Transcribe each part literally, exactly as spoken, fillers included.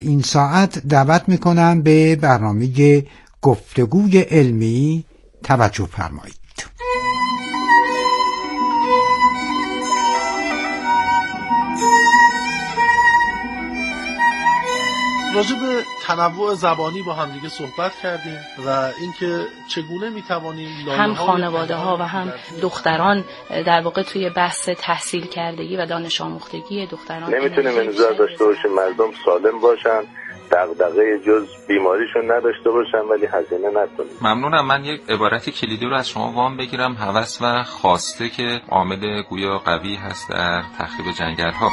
این ساعت دعوت میکنم به برنامه گفتگوی علمی توجه فرمایید. راجع به تنوع زبانی با هم دیگه صحبت کردیم و اینکه چگونه میتوانیم هم خانواده ها و هم دختران در واقع توی بحث تحصیل کردگی و دانش آموختگی دختران نمیتونیم انتظار داشته باشیم مردم سالم باشن، دغدغه جز بیماریشون نداشته باشن ولی هزینه نکنیم. ممنونم. من یک عبارت کلیدی رو از شما وام بگیرم. هوس و خواسته که عامل گویا قوی هست در تخریب جنگل‌ها.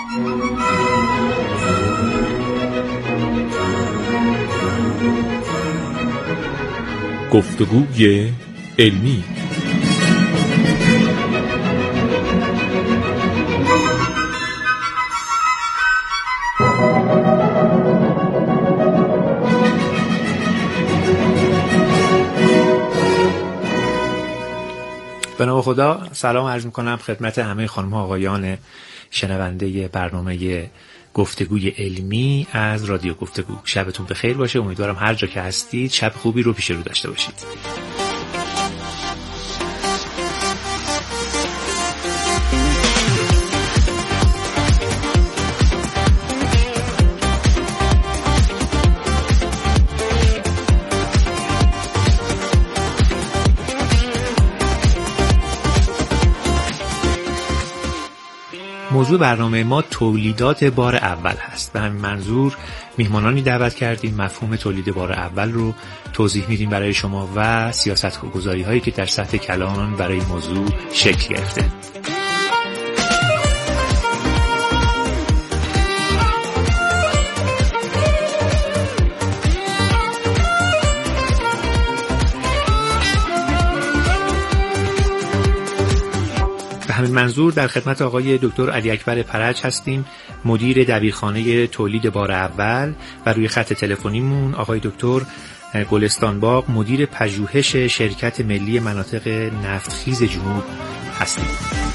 گفتگوی علمی. به نام خدا سلام عرض میکنم خدمت همه خانم ها آقایان شنونده برنامه گفتگوی علمی از رادیو گفتگو. شبتون بخیر باشه. امیدوارم هر جا که هستید شب خوبی رو پیش رو داشته باشید. موضوع برنامه ما تولیدات بار اول هست. به همین منظور میهمانانی دعوت کردیم، مفهوم تولید بار اول رو توضیح میدیم برای شما و سیاست‌گذاری هایی که در سطح کلان برای موضوع شکل گرفته. همین منظور در خدمت آقای دکتر علی اکبر پرج هستیم، مدیر دبیرخانه تولید بار اول، و روی خط تلفنیمون آقای دکتر گلستان باغ، مدیر پژوهش شرکت ملی مناطق نفتخیز جنوب هستیم.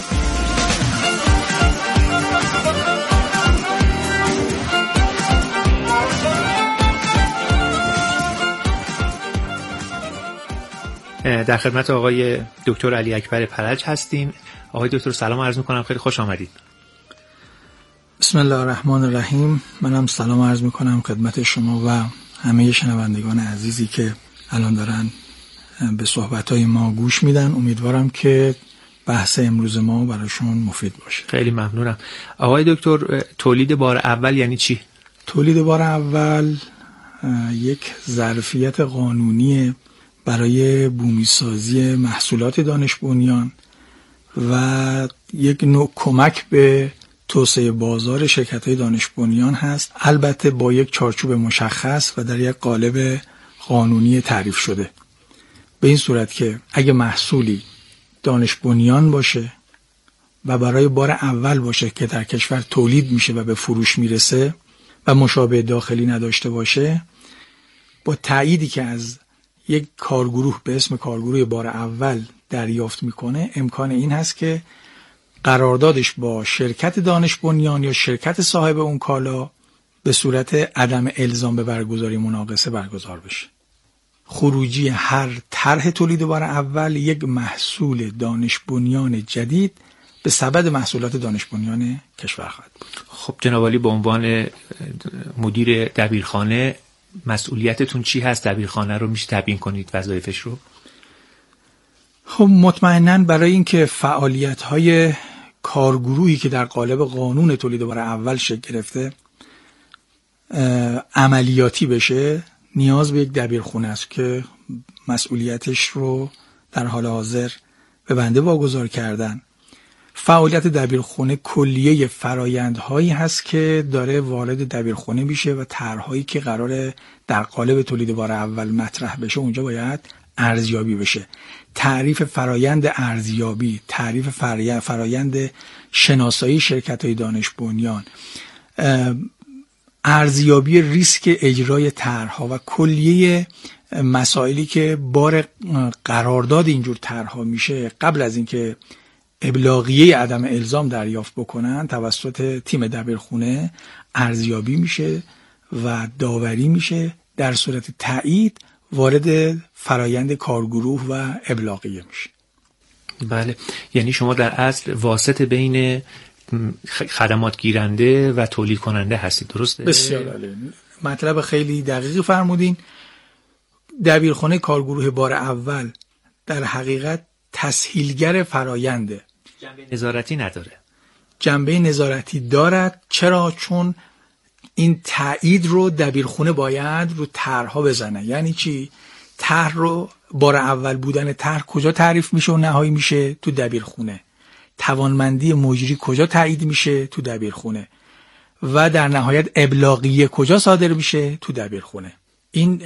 در خدمت آقای دکتر علی اکبر پرج هستیم. آقای دکتر سلام عرض میکنم، خیلی خوش آمدید. بسم الله الرحمن الرحیم. منم سلام عرض میکنم خدمت شما و همه شنوندگان عزیزی که الان دارن به صحبتهای ما گوش میدن. امیدوارم که بحث امروز ما براشون مفید باشه. خیلی ممنونم. آقای دکتر، تولید بار اول یعنی چی؟ تولید بار اول یک ظرفیت قانونی برای بومیسازی محصولات دانش بنیان و یک نوع کمک به توسعه بازار شرکت‌های دانش بنیان هست، البته با یک چارچوب مشخص و در یک قالب قانونی تعریف شده، به این صورت که اگه محصولی دانش بنیان باشه و برای بار اول باشه که در کشور تولید میشه و به فروش میرسه و مشابه داخلی نداشته باشه، با تأییدی که از یک کارگروه به اسم کارگروه بار اول دریافت میکنه، امکان این هست که قراردادش با شرکت دانش بنیان یا شرکت صاحب اون کالا به صورت عدم الزام به برگزاری مناقصه برگزار بشه. خروجی هر طرح تولید بار اول یک محصول دانش بنیان جدید به سبد محصولات دانش بنیان کشور خواهد بود. خب جناب عالی، به عنوان مدیر دبیرخانه مسئولیتتون چی هست؟ دبیرخانه رو میشه تبیین کنید وظایفش رو؟ خب مطمئناً برای اینکه فعالیت‌های کارگروهی که در قالب قانون تولید بار اول شکل گرفته عملیاتی بشه، نیاز به یک دبیرخونه است که مسئولیتش رو در حال حاضر به بنده واگذار کردن. فعالیت دبیرخونه کلیه فرایندهایی هست که داره وارد دبیرخونه میشه و طرح‌هایی که قراره در قالب تولید بار اول مطرح بشه اونجا باید ارزیابی بشه. تعریف فرایند ارزیابی، تعریف فرایند شناسایی شرکت‌های دانش بنیان، ارزیابی ریسک اجرای طرح‌ها و کلیه مسائلی که بار قرارداد اینجور طرح‌ها میشه قبل از اینکه ابلاغیه عدم الزام دریافت بکنن توسط تیم دبیرخونه ارزیابی میشه و داوری میشه، در صورت تایید وارد فرایند کارگروه و ابلاغیه میشه. بله، یعنی شما در اصل واسط بین خدمات گیرنده و تولید کننده هستید، درسته؟ بسیار عالی، مطلب خیلی دقیقی فرمودین. دبیرخانه کارگروه بار اول در حقیقت تسهیلگر فراینده، جنبه نظارتی نداره. جنبه نظارتی دارد. چرا؟ چون این تایید رو دبیرخونه باید رو طرح‌ها بزنه. یعنی چی؟ طرح رو، بار اول بودن طرح کجا تعریف میشه و نهایی میشه؟ تو دبیرخونه. توانمندی مجری کجا تایید میشه؟ تو دبیرخونه. و در نهایت ابلاغیه کجا صادر میشه؟ تو دبیرخونه. این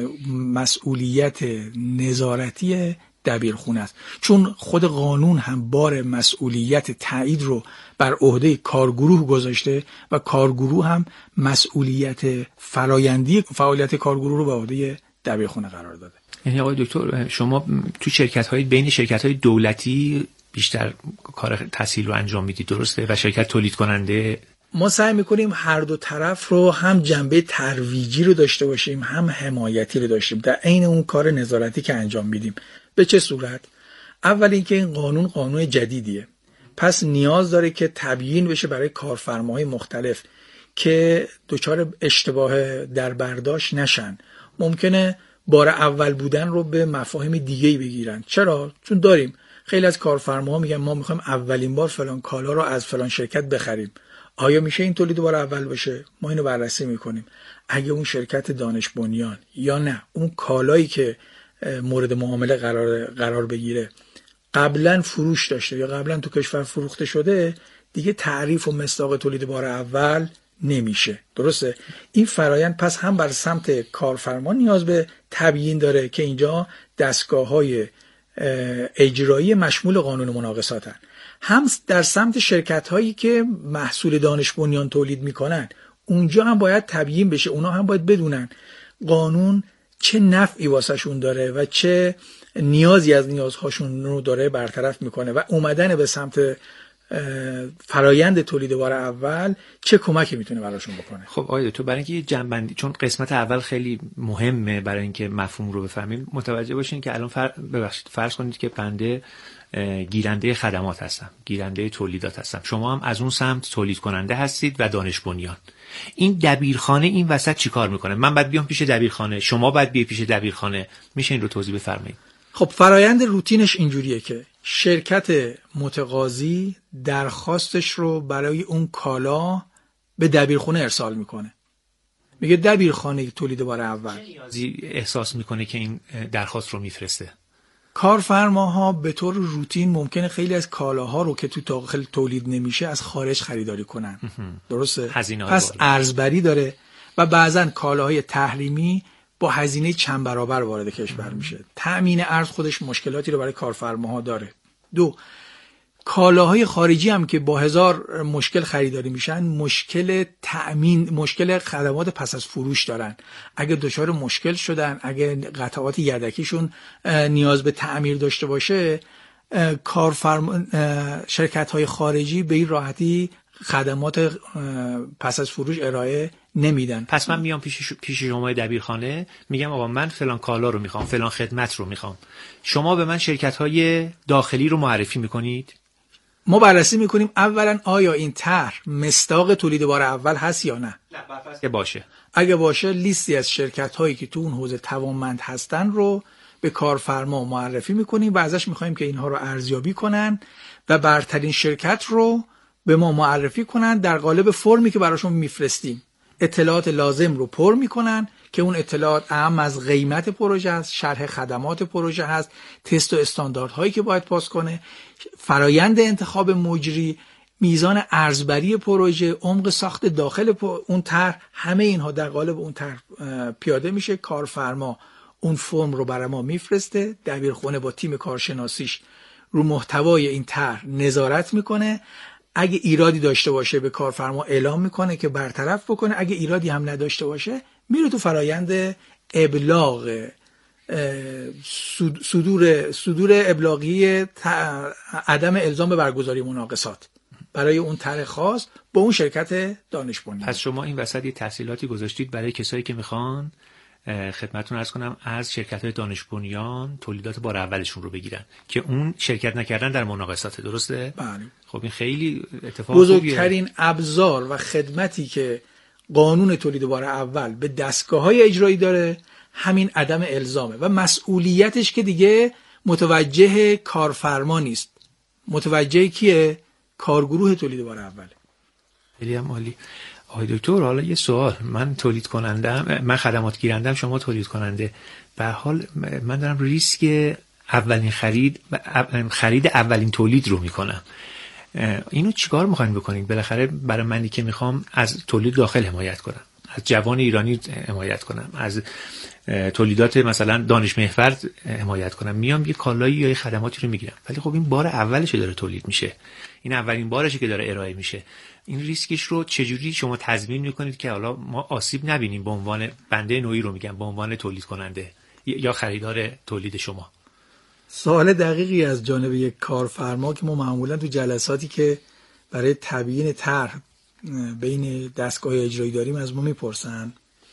مسئولیت نظارتی دبیرخونه است، چون خود قانون هم بار مسئولیت تایید رو بر عهده کارگروه گذاشته و کارگروه هم مسئولیت فرایندی فعالیت کارگروه رو به عهده دبیرخونه قرار داده. یعنی آقای دکتر شما تو شرکت‌های بین شرکت‌های دولتی بیشتر کار تسهیل رو انجام میدید، درسته؟ و شرکت تولید کننده ما سعی میکنیم هر دو طرف رو، هم جنبه ترویجی رو داشته باشیم هم حمایتی رو داشتیم در عین اون کار نظارتی که انجام میدیم. به چه صورت؟ اول اینکه این قانون قانون جدیدیه، پس نیاز داره که تبیین بشه برای کارفرماهای مختلف که دچار اشتباه در برداشت نشن. ممکنه بار اول بودن رو به مفاهیم دیگه‌ای بگیرن. چرا؟ چون داریم خیلی از کارفرماها میگن ما میخوایم اولین بار فلان کالا رو از فلان شرکت بخریم. آیا میشه این تولید بار اول باشه؟ ما اینو بررسی میکنیم. اگه اون شرکت دانش بنیان یا نه اون کالایی که مورد معامله قرار قرار بگیره قبلا فروش داشته یا قبلا تو کشور فروخته شده، دیگه تعریف و مصداق تولید بار اول نمیشه. درسته؟ این فرایند پس هم بر سمت کارفرما نیاز به تبیین داره که اینجا دستگاه‌های اجرایی مشمول قانون مناقصاتن، هم در سمت شرکت‌هایی که محصول دانش بنیان تولید میکنن اونجا هم باید تبیین بشه. اونا هم باید بدونن قانون چه نفعی واسهشون داره و چه نیازی از نیازهاشون رو داره برطرف میکنه و اومدن به سمت فرایند تولید بار اول چه کمکی میتونه براشون بکنه. خب آقای تو برای اینکه یه جنبندی، چون قسمت اول خیلی مهمه برای اینکه مفهوم رو بفهمیم، متوجه باشین که الان فر... ببخشید فرض کنید که بنده گیرنده خدمات هستم، گیرنده تولیدات هستم، شما هم از اون سمت تولید کننده هستید و دانش بنیان. این دبیرخانه این وسط چیکار میکنه؟ من باید بیام پیش دبیرخانه، شما باید بیای پیش دبیرخانه، میشه این رو توضیح بفرمایید؟ خب فرایند روتینش اینجوریه که شرکت متقاضی درخواستش رو برای اون کالا به دبیرخونه ارسال میکنه. میگه دبیرخانه تولید بار اول چه نیازی احساس میکنه که این درخواست رو میفرسته؟ کارفرماها به طور روتین ممکنه خیلی از کالاها رو که تو داخل تولید نمیشه از خارج خریداری کنن. درسته؟ پس ارزبری داره و بعضا کالاهای تحریمی با هزینه چند برابر وارد کشور میشه. تأمین ارز خودش مشکلاتی رو برای کارفرماها داره. دو، کالاهای خارجی هم که با هزار مشکل خریداری میشن، مشکل تأمین، مشکل خدمات پس از فروش دارن. اگه دچار مشکل شدن، اگه قطعات یدکیشون نیاز به تعمیر داشته باشه، کارفرما شرکت‌های خارجی به این راحتی خدمات پس از فروش ارائه نمیدن. پس من میام پیش پیش شما دبیرخانه، میگم آقا من فلان کالا رو میخوام، فلان خدمت رو میخوام، شما به من شرکت‌های داخلی رو معرفی میکنید؟ ما بررسی میکنیم اولا آیا این طرح مصداق تولید بار اول هست یا نه. که باشه. اگه باشه لیستی از شرکت‌هایی که تو اون حوزه توانمند هستن رو به کارفرما معرفی میکنیم و ازش میخوایم که اینها رو ارزیابی کنن و برترین شرکت رو به ما معرفی کنن در قالب فرمی که براشون میفرستیم. اطلاعات لازم رو پر میکنن که اون اطلاعات اهم از قیمت پروژه است، شرح خدمات پروژه هست، تست و استانداردهایی که باید پاس کنه، فرایند انتخاب مجری، میزان ارزبری پروژه، عمق ساخت داخل اون طرح، همه اینها در قالب اون طرح پیاده میشه. کارفرما اون فرم رو برای ما میفرسته، دبیرخونه با تیم کارشناسیش رو محتوای این طرح نظارت میکنه. اگه ایرادی داشته باشه به کارفرما اعلام میکنه که برطرف بکنه، اگه ایرادی هم نداشته باشه میره تو فرایند ابلاغ صدور صدور ابلاغی عدم الزام به برگزاری مناقصات. برای اون طرح خاص با اون شرکت دانش بنیان. پس شما این وسط یه تحصیلاتی گذاشتید برای کسایی که میخوان خدمتتون عرض کنم از شرکت‌های دانش بنیان تولیدات بار اولشون رو بگیرن که اون شرکت نکردن در مناقصات، درسته؟ بله. خب این خیلی اتفاق بزرگترین خوبیه. ابزار و خدمتی که قانون تولید بار اول به دستگاه‌های اجرایی داره همین عدم الزامه و مسئولیتش که دیگه متوجه کارفرما نیست، متوجه کیه؟ کارگروه تولید بار اوله. خیلی هم عالی. آقای دکتر حالا یه سوال، من تولید کنندم، من خدمات گیرندم، شما تولید کننده، به هر حال من دارم ریسک اولین خرید خرید اولین تولید رو میکنم. اینو چیکار میخواین بکنید؟ بالاخره برای منی که میخوام از تولید داخل حمایت کنم، از جوان ایرانی حمایت کنم، از تولیدات مثلا دانش محور حمایت کنم، میام یه کالایی یا یه خدماتی رو میگیرم، ولی خب این بار اولشه داره تولید میشه، این اولین بارشه که داره ارائه میشه. این ریسکش رو چجوری شما تضمین میکنید که حالا ما آسیب نبینیم به عنوان بنده نوعی رو میگم، به عنوان تولید کننده یا خریدار تولید شما؟ سوال دقیقی از جانب یک کارفرما که ما معمولا تو جلساتی که برای تبیین طرح بین دستگاه اجرایی داریم از ما میپرسن.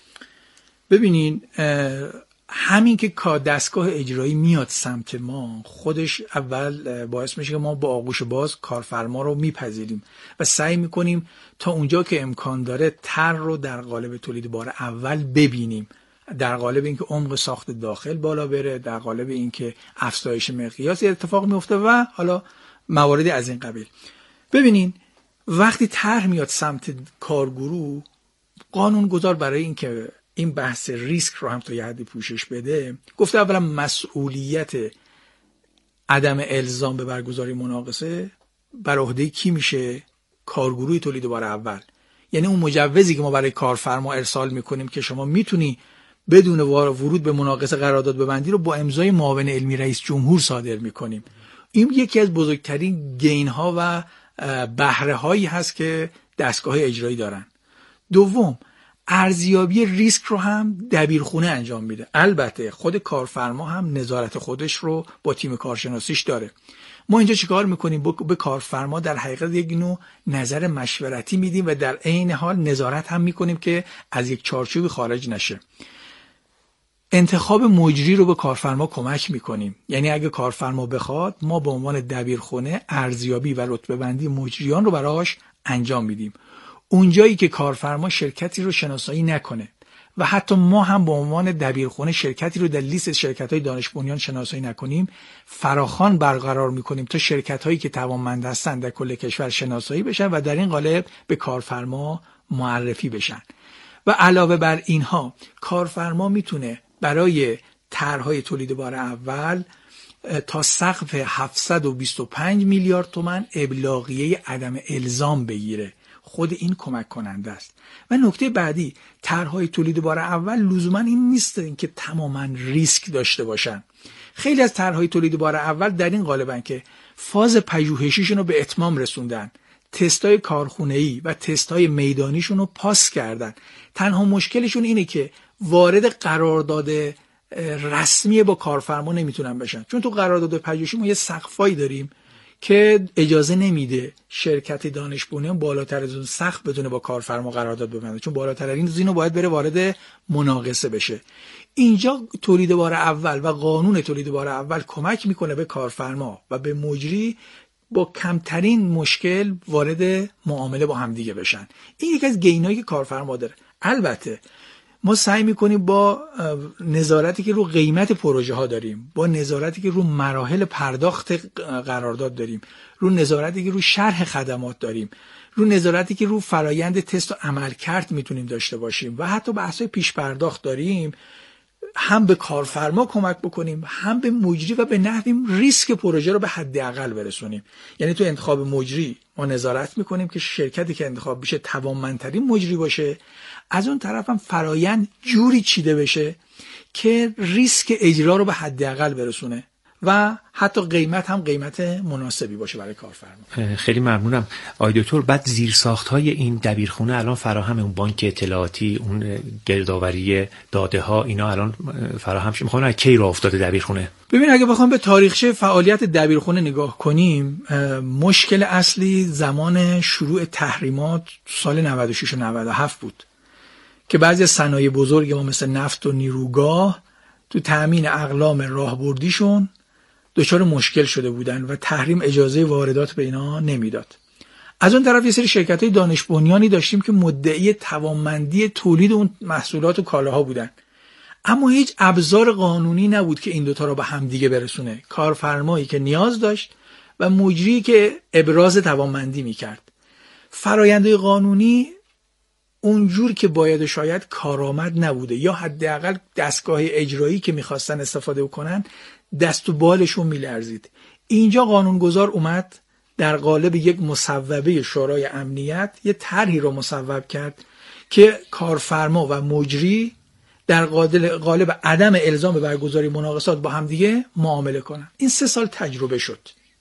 ببینین همین که دستگاه اجرایی میاد سمت ما خودش اول باعث میشه که ما با آغوش باز کارفرما رو میپذیریم و سعی میکنیم تا اونجا که امکان داره طرح رو در قالب تولید بار اول ببینیم، در قالب اینکه عمق ساخت داخل بالا بره، در قالب اینکه افزایش مقیاسی اتفاق میفته و حالا مواردی از این قبیل. ببینین وقتی طرح میاد سمت کارگروه، قانون گذار برای اینکه این بحث ریسک رو هم تا یه حدی پوشش بده گفته اولا مسئولیت عدم الزام به برگزاری مناقصه بر عهده کی میشه؟ کارگروه تولید بار اول. یعنی اون مجوزی که ما برای کارفرما ارسال میکنیم که شما میتونی بدون ورود به مناقصه قرارداد ببندی رو با امضای معاون علمی رئیس جمهور صادر میکنیم. این یکی از بزرگترین گین ها و بهره هایی هست که دستگاه اجرایی دارن. دوم، ارزیابی ریسک رو هم دبیرخونه انجام میده. البته خود کارفرما هم نظارت خودش رو با تیم کارشناسیش داره. ما اینجا چیکار میکنیم؟ به کارفرما در حقیقت یک نوع نظر مشورتی میدیم و در عین حال نظارت هم میکنیم که از یک چارچوبی خارج نشه. انتخاب مجری رو به کارفرما کمک میکنیم. یعنی اگه کارفرما بخواد ما به عنوان دبیرخونه ارزیابی و رتبه بندی مجریان رو براش انجام میدیم. اونجایی که کارفرما شرکتی رو شناسایی نکنه و حتی ما هم به عنوان دبیرخونه شرکتی رو در لیست شرکت‌های دانش بنیان شناسایی نکنیم، فراخوان برقرار میکنیم تا شرکت‌هایی که توانمند هستند در کل کشور شناسایی بشن و در این قالب به کارفرما معرفی بشن. و علاوه بر اینها کارفرما میتونه برای طرح‌های تولید بار اول تا سقف هفتصد و بیست و پنج میلیارد تومان ابلاغیه عدم الزام بگیره. خود این کمک کننده است. و نکته بعدی، طرح‌های تولید بار اول لزوما این نیست اینکه تماما ریسک داشته باشن. خیلی از طرح‌های تولید بار اول در این قالبن که فاز پژوهشیشون رو به اتمام رسوندن، تستای کارخونه‌ای و تستای میدانیشون رو پاس کردن. تنها مشکلشون اینه که وارد قرارداد رسمی با کارفرما نمیتونن بشن، چون تو قرارداد پژوهشی ما یه سقفایی داریم که اجازه نمیده شرکت دانش بنیان بالاتر از اون سقف بتونه با کارفرما قرارداد ببنده، چون بالاتر از این زینو باید بره وارد مناقصه بشه. اینجا تولید بار اول و قانون تولید بار اول کمک میکنه به کارفرما و به مجری با کمترین مشکل وارد معامله با همدیگه بشن. این یکی از گینایی که کارفرما داره. البته ما سعی میکنیم با نظارتی که رو قیمت پروژه ها داریم، با نظارتی که رو مراحل پرداخت قرارداد داریم، رو نظارتی که رو شرح خدمات داریم، رو نظارتی که رو فرایند تست و عملکرد میتونیم داشته باشیم و حتی بحث‌های پیش پرداخت داریم، هم به کارفرما کمک بکنیم هم به مجری و به نحوی ریسک پروژه رو به حداقل برسونیم. یعنی تو انتخاب مجری ما نظارت میکنیم که شرکتی که انتخاب بشه توانمندترین مجری باشه، از اون طرف هم فرایند جوری چیده بشه که ریسک اجرا رو به حداقل برسونه و حتی قیمت هم قیمت مناسبی باشه برای کارفرما. خیلی ممنونم آقای دکتر. بعد زیرساخت‌های این دبیرخونه الان فراهم، اون بانک اطلاعاتی، اون گردآوری داده ها، اینا الان فراهم شده. میخوام از کی راه افتاده دبیرخونه؟ ببین اگه بخوام به تاریخچه فعالیت دبیرخونه نگاه کنیم، مشکل اصلی زمان شروع تحریمات سال نود و شش و نود و هفت بود که بعضی از صنایع بزرگ ما مثل نفت و نیروگاه تو تأمین اقلام راهبردیشون دچار مشکل شده بودن و تحریم اجازه واردات به اینا نمیداد. از اون طرف یه سری شرکت‌های دانش بنیانی داشتیم که مدعی توانمندی تولید اون محصولات و کالاها بودن، اما هیچ ابزار قانونی نبود که این دوتا را به هم دیگه برسونه. کارفرمایی که نیاز داشت و مجری که ابراز توانمندی میکرد. فرآیندهای قانونی اونجور که باید و شاید کارآمد نبوده، یا حداقل دستگاه اجرایی که میخواستن استفاده بکنن دست و بالشون میلرزید. اینجا قانونگذار اومد در قالب یک مصوبه شورای امنیت یه طرحی رو مصوب کرد که کارفرما و مجری در قالب عدم الزام به برگزاری مناقصات با هم دیگه معامله کنن. این سه سال تجربه شد.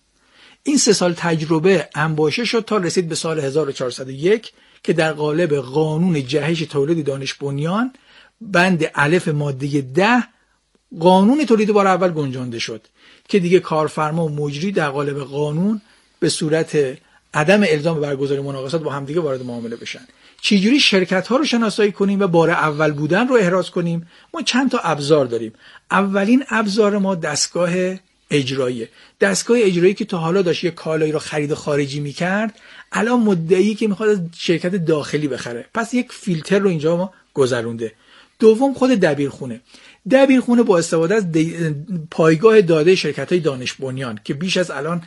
این سه سال تجربه انباشه شد تا رسید به سال هزار و چهارصد و یک که در قالب قانون جهش تولید دانش بنیان بند الف ماده ده قانون تولید بار اول گنجانده شد که دیگه کارفرما و مجری در قالب قانون به صورت عدم الزام به برگزاری مناقصات با هم دیگه وارد معامله بشن. چجوری شرکت ها رو شناسایی کنیم و بار اول بودن رو احراز کنیم؟ ما چند تا ابزار داریم. اولین ابزار ما دستگاه اجراییه. دستگاه اجرایی که تا حالا داشت یه کالایی رو خرید خارجی میکرد، الان مدعی که میخواد از شرکت داخلی بخره، پس یک فیلتر رو اینجا ما گذرونده. دوم خود دبیرخونه. دبیرخونه با استفاده از پایگاه داده شرکت‌های دانش بنیان که بیش از الان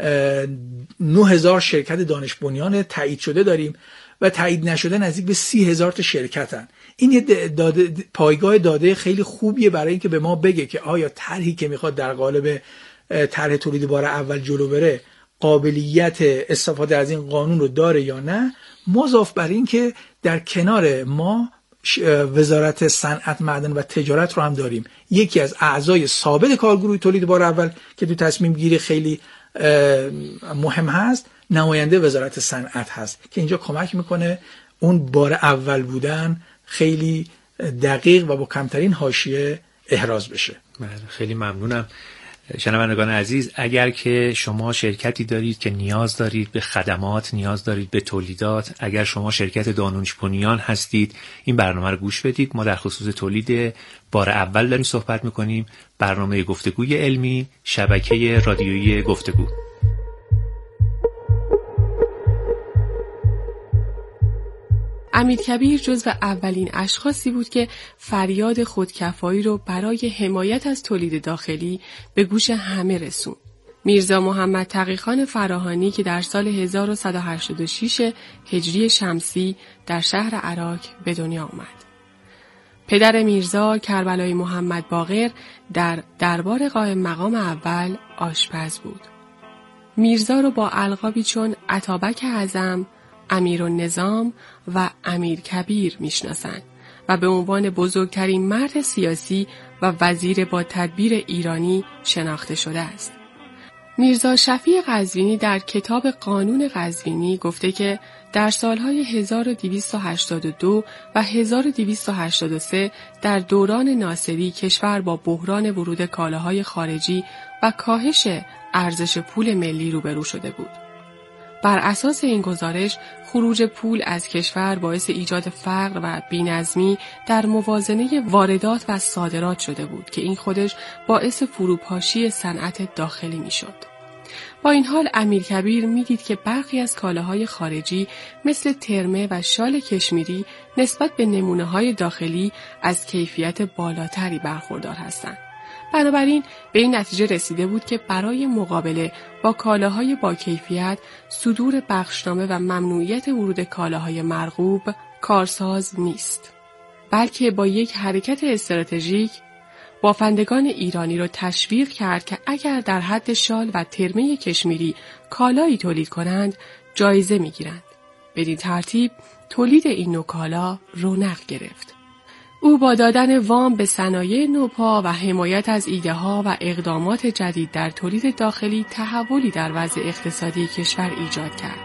نه هزار شرکت دانش بنیان تایید شده داریم و تایید نشده نزدیک به سی هزار تا شرکتن. این یه داده پایگاه داده خیلی خوبیه برای اینکه به ما بگه که آیا طرحی که میخواد در قالب طرح تولید بار اول جلو بره قابلیت استفاده از این قانون رو داره یا نه. مضاف بر این که در کنار ما وزارت صنعت، معدن و تجارت رو هم داریم، یکی از اعضای ثابت کارگروه تولید بار اول که تو تصمیم گیری خیلی مهم هست نماینده وزارت صنعت هست که اینجا کمک میکنه اون بار اول بودن خیلی دقیق و با کمترین حاشیه احراز بشه. خیلی ممنونم. شنوندگان عزیز، اگر که شما شرکتی دارید که نیاز دارید به خدمات، نیاز دارید به تولیدات، اگر شما شرکت دانش بنیان هستید، این برنامه رو گوش بدید. ما در خصوص تولید بار اول داریم صحبت میکنیم. برنامه گفتگوی علمی، شبکه رادیویی گفتگو. امیرکبیر جزو اولین اشخاصی بود که فریاد خودکفایی رو برای حمایت از تولید داخلی به گوش همه رسوند. میرزا محمد تقیخان فراهانی که در سال هزار و صد و هشتاد و شش هجری شمسی در شهر عراق به دنیا آمد. پدر میرزا کربلای محمد باقر در دربار قائم مقام اول آشپز بود. میرزا رو با القابی چون اتابک اعظم، امیرالنظام و امیرکبیر میشناسند و به عنوان بزرگترین مرد سیاسی و وزیر با تدبیر ایرانی شناخته شده است. میرزا شفیع قزوینی در کتاب قانون قزوینی گفته که در سالهای هزار و دویست و هشتاد و دو و هزار و دویست و هشتاد و سه در دوران ناصری کشور با بحران ورود کالاهای خارجی و کاهش ارزش پول ملی روبرو شده بود. بر اساس این گزارش، خروج پول از کشور باعث ایجاد فقر و بی‌نظمی در موازنه واردات و صادرات شده بود که این خودش باعث فروپاشی صنعت داخلی میشد. با این حال امیرکبیر میدید که برخی از کالاهای خارجی مثل ترمه و شال کشمیری نسبت به نمونه‌های داخلی از کیفیت بالاتری برخوردار هستند. بنابراین به این نتیجه رسیده بود که برای مقابله با کالاهای با کیفیت صدور بخشنامه و ممنوعیت ورود کالاهای مرغوب کارساز نیست، بلکه با یک حرکت استراتژیک بافندگان ایرانی را تشویق کرد که اگر در حد شال و ترمه کشمیری کالایی تولید کنند جایزه می‌گیرند. بدین ترتیب تولید این نوع کالا رونق گرفت. او با دادن وام به صنایع نوپا و حمایت از ایده ها و اقدامات جدید در تولید داخلی تحولی در وضع اقتصادی کشور ایجاد کرد.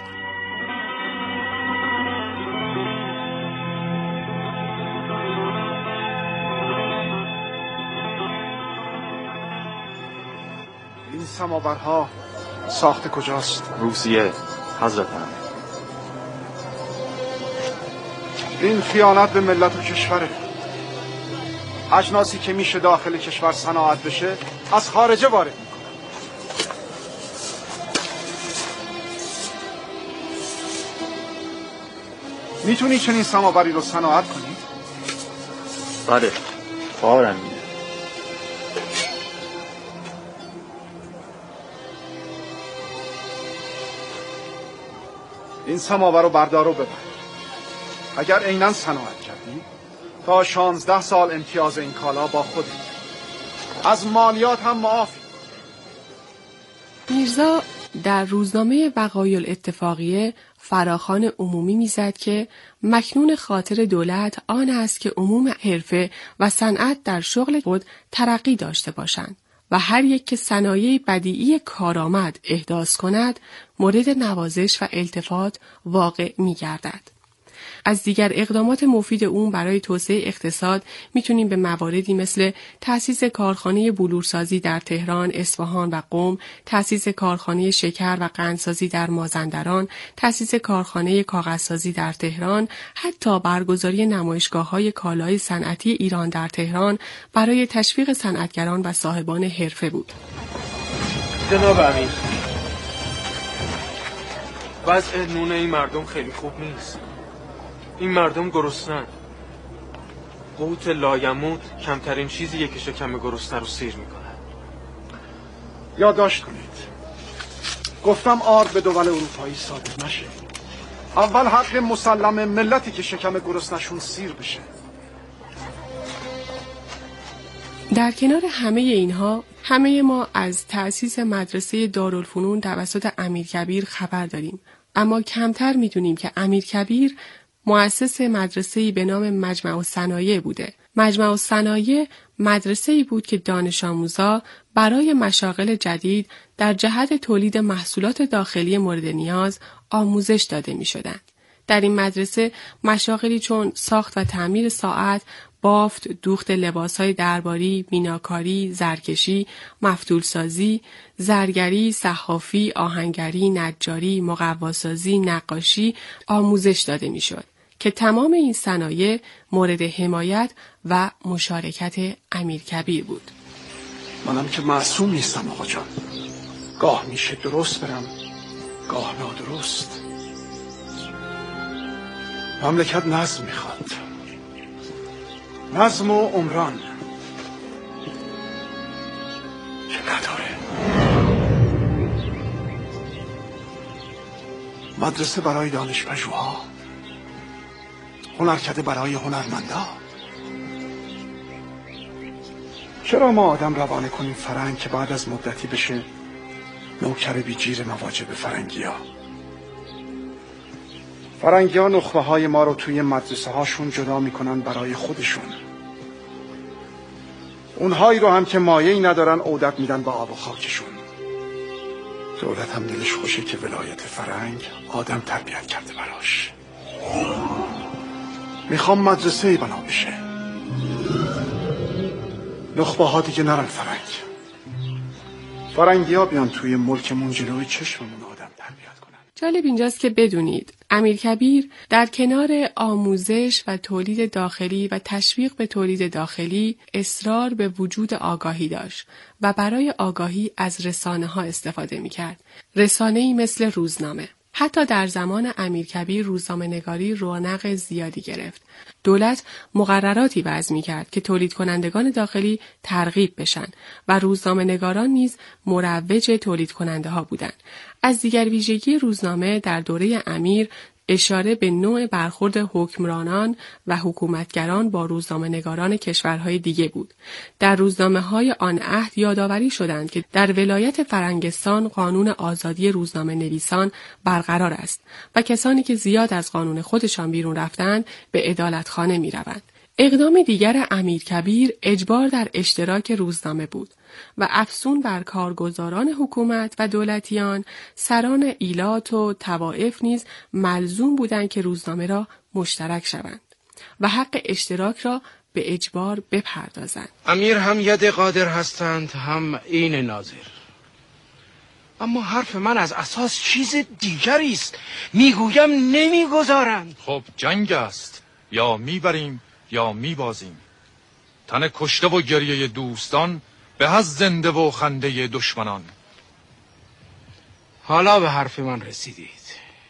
این سماورها ساخت کجاست؟ روسیه حضرت عالی. این خیانت به ملت و کشوره. اجناسی که میشه داخل کشور صناعت بشه از خارجه وارد میکنن. میتونی چنین سماوری رو صناعت کنی؟ بله باورم میاد. این سماور رو بردار و ببر. اگر عیناً صناعت کردی تا شانزده سال امتیاز این کالا با خودت، از مالیات هم معافی. میرزا در روزنامه وقایع الاتفاقیه فراخوان عمومی میزد که مکنون خاطر دولت آن است که عموم حرفه و صنعت در شغل خود ترقی داشته باشند و هر یک که صنایع بدیعی کارآمد احداث کند مورد نوازش و التفات واقع می‌گردد. از دیگر اقدامات مفید اون برای توسعه اقتصاد میتونیم به مواردی مثل تأسیس کارخانه بلورسازی در تهران، اصفهان و قم، تأسیس کارخانه شکر و قندسازی در مازندران، تأسیس کارخانه کاغذسازی در تهران، حتی برگزاری نمایشگاه‌های کالای صنعتی ایران در تهران برای تشویق صنعتگران و صاحبان حرفه بود. جناب امیر، وضع نون این مردم خیلی خوب نیست. این مردم گرسنه‌اند. قوت لایموت کمترین چیزیه که شکم گرسنه رو سیر میکنه. یادداشت کنید. گفتم آرد به دول اروپایی صادر نشه. اول حق مسلم ملتی که شکم گرسنه‌شون سیر بشه. در کنار همه اینها، همه ما از تأسیس مدرسه دارالفنون توسط امیرکبیر خبر داریم، اما کمتر میدونیم که امیرکبیر مؤسس مدرسه‌ای به نام مجمع الصنایع بوده. مجمع الصنایع مدرسه‌ای بود که دانش آموزا برای مشاغل جدید در جهت تولید محصولات داخلی مورد نیاز آموزش داده می‌شدند. در این مدرسه مشاغلی چون ساخت و تعمیر ساعت، بافت، دوخت لباس‌های درباری، میناکاری، زرکشی، مفتولسازی، زرگری، صحافی، آهنگری، نجاری، مقواسازی، نقاشی آموزش داده می‌شد که تمام این صنایع مورد حمایت و مشارکت امیرکبیر بود. منم که معصوم نیستم آقا جان. گاه میشه درست برم، گاه نادرست. مملکت نظم میخواد، نظم و عمران که نداره. مدرسه برای دانش پژوها، هنرکده برای هنرمندا. چرا ما آدم روانه کنیم فرنگ که بعد از مدتی بشه نوکر بی جیر مواجب فرنگی ها؟ فرنگی ها نخبه های ما رو توی مدرسه هاشون جدا میکنن برای خودشون. اونهایی رو هم که مایه‌ای ندارن عودت میدن به آب و خاکشون. دولت هم دلش خوشه که ولایت فرنگ آدم تربیت کرده براش. میخوام مدرسه‌ای بنا بشه، نخبه ها دیگه نرن فرنگ، فرنگی ها بیان توی ملکمون جلوی چشممون آدم تربیت کنن. جالب اینجاست که بدونید امیرکبیر در کنار آموزش و تولید داخلی و تشویق به تولید داخلی اصرار به وجود آگاهی داشت و برای آگاهی از رسانه ها استفاده می کرد. رسانه‌ای مثل روزنامه. حتی در زمان امیرکبیر روزنامه نگاری رونق زیادی گرفت. دولت مقرراتی وضع می‌کرد که تولید کنندگان داخلی ترغیب بشن و روزنامه نگاران نیز مروج تولید کننده ها بودند. از دیگر ویژگی روزنامه در دوره امیر اشاره به نوع برخورد حکمرانان و حکومتگران با روزنامه نگاران کشورهای دیگه بود. در روزنامه های آن عهد یادآوری شدند که در ولایت فرنگستان قانون آزادی روزنامه نویسان برقرار است و کسانی که زیاد از قانون خودشان بیرون رفتند به عدالتخانه می روند. اقدام دیگر امیرکبیر اجبار در اشتراک روزنامه بود و افزون بر کارگزاران حکومت و دولتیان، سران ایلات و طوائف نیز ملزوم بودند که روزنامه را مشترک شوند و حق اشتراک را به اجبار بپردازند. امیر هم ید قادر هستند هم این ناظر. اما حرف من از اساس چیز دیگری است. میگویم نمیگذارند. خب جنگ است، یا میبریم یا میبازیم. تن کشته و گریه دوستان به از زنده و خنده دشمنان. حالا به حرف من رسیدید.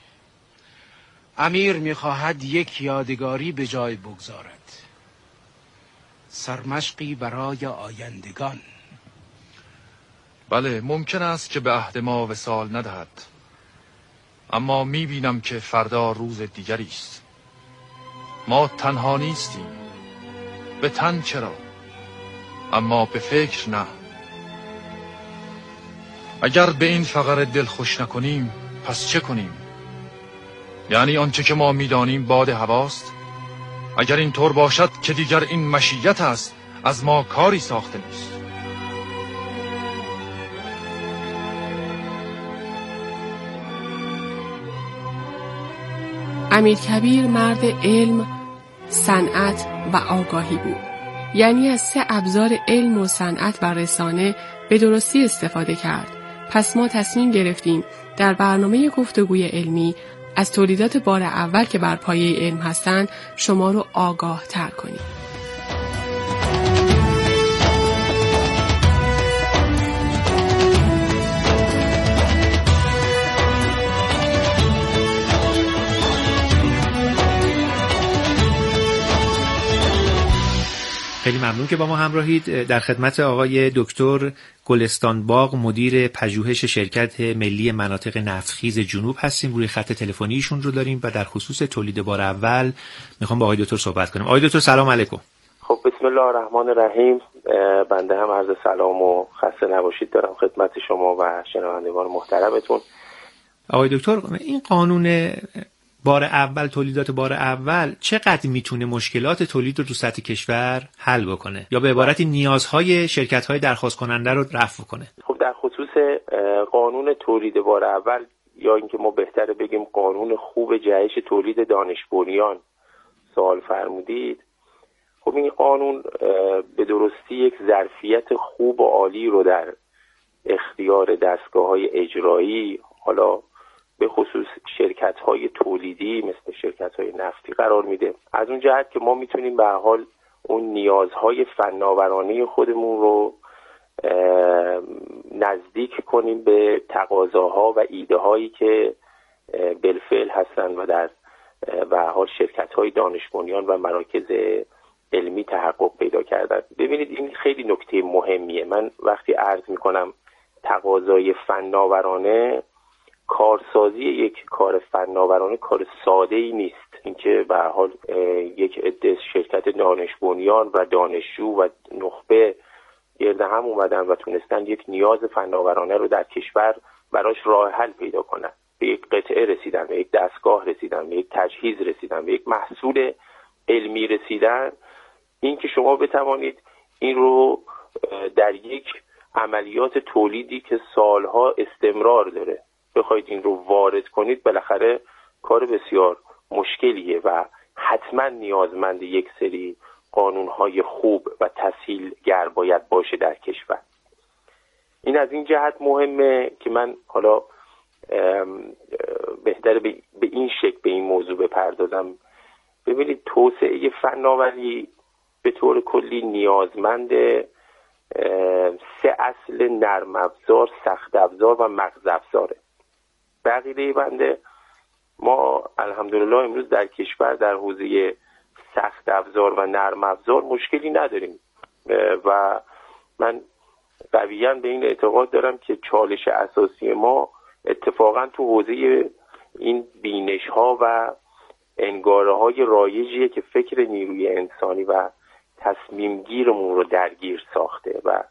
امیر میخواهد یک یادگاری به جای بگذارد، سرمشقی برای آیندگان. بله، ممکن است که به عهد ما وصال ندهد، اما میبینم که فردا روز دیگری است. ما تنها نیستیم. به تن چرا، اما به فکر نه. اگر به این فقر دل خوش نکنیم پس چه کنیم؟ یعنی آنچه که ما میدانیم باد هواست؟ اگر این طور باشد که دیگر این مشیت است، از ما کاری ساخته نیست. امیرکبیر مرد علم، صنعت و آگاهی بود. یعنی از سه ابزار علم و صنعت و رسانه به درستی استفاده کرد. پس ما تصمیم گرفتیم در برنامه گفتگوی علمی از تولیدات بار اول که بر پایه علم هستند شما رو آگاه تر کنیم. خیلی ممنون که با ما همراهید. در خدمت آقای دکتر گلستان باغ، مدیر پژوهش شرکت ملی مناطق نفتخیز جنوب هستیم. روی خط تلفنی ایشون رو داریم و در خصوص تولید بار اول میخوام با آقای دکتر صحبت کنیم. آقای دکتر سلام علیکم. خب بسم الله الرحمن الرحیم. بنده هم عرض سلام و خسته نباشید دارم خدمت شما و شنوندگان محترمتون. آقای دکتر، این قانون بار اول، تولیدات بار اول چقدر میتونه مشکلات تولید رو تو سطح کشور حل بکنه یا به عبارتی نیازهای شرکت‌های درخواست کننده رو رفع کنه؟ خب در خصوص قانون تولید بار اول، یا اینکه ما بهتره بگیم قانون خوب جهش تولید دانش بنیان سوال فرمودید، خب این قانون به درستی یک ظرفیت خوب و عالی رو در اختیار دستگاه‌های اجرایی، حالا به خصوص شرکت‌های تولیدی مثل شرکت‌های نفتی قرار میده. از اون جهت که ما میتونیم به هر حال اون نیازهای فناورانه خودمون رو نزدیک کنیم به تقاضاها و ایده‌هایی که بالفعل هستن و در به هر حال شرکت‌های دانش بنیان و مراکز علمی تحقق پیدا کردن. ببینید این خیلی نکته مهمیه. من وقتی عرض میکنم تقاضای فناورانه، کارسازی یک کار فناورانه کار ساده ای نیست. اینکه به هر حال یک عده شرکت دانش بنیان و دانشجو و نخبه گرد هم اومدن و تونستن یک نیاز فناورانه رو در کشور براش راه حل پیدا کنن، به یک قطعه رسیدن، به یک دستگاه رسیدن، به یک تجهیز رسیدن، به یک محصول علمی رسیدن. این که شما بتوانید این رو در یک عملیات تولیدی که سالها استمرار داره بخواید این رو وارد کنید، بالاخره کار بسیار مشکلیه و حتما نیازمند یک سری قانونهای خوب و تسهیلگر باید باشه در کشور. این از این جهت مهمه که من حالا بهتره به این شکل به این موضوع بپردازم. ببینید توسعه فناوری به طور کلی نیازمند سه اصل نرم افزار، سخت افزار و مغز افزاره. بقیده بنده ما الحمدلله امروز در کشور در حوزه سخت افزار و نرم افزار مشکلی نداریم و من قویاً به این اعتقاد دارم که چالش اساسی ما اتفاقاً تو حوزه این بینش ها و انگاره های رایجیه که فکر نیروی انسانی و تصمیم گیرمون رو درگیر ساخته و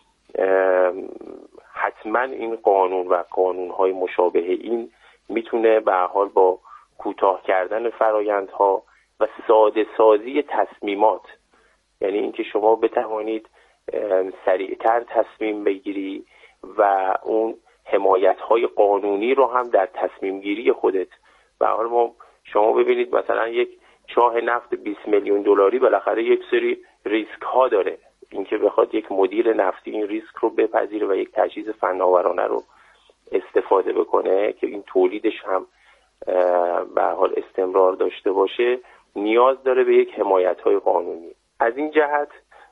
حتما این قانون و قانون‌های مشابه این میتونه به هر حال با کوتاه کردن فرایندها، و ساده سازی تصمیمات، یعنی اینکه شما بتوانید سریعتر تصمیم بگیری و اون حمایت‌های قانونی رو هم در تصمیم گیری خودت. و حالا ما شما ببینید مثلا یک چاه نفت بیست میلیون دلاری بالاخره یک سری ریسک ها داره، اینکه بخواد یک مدیر نفتی این ریسک رو بپذیره و یک تجهیز فناورانه رو استفاده بکنه که این تولیدش هم به هر حال استمرار داشته باشه، نیاز داره به یک حمایت‌های قانونی. از این جهت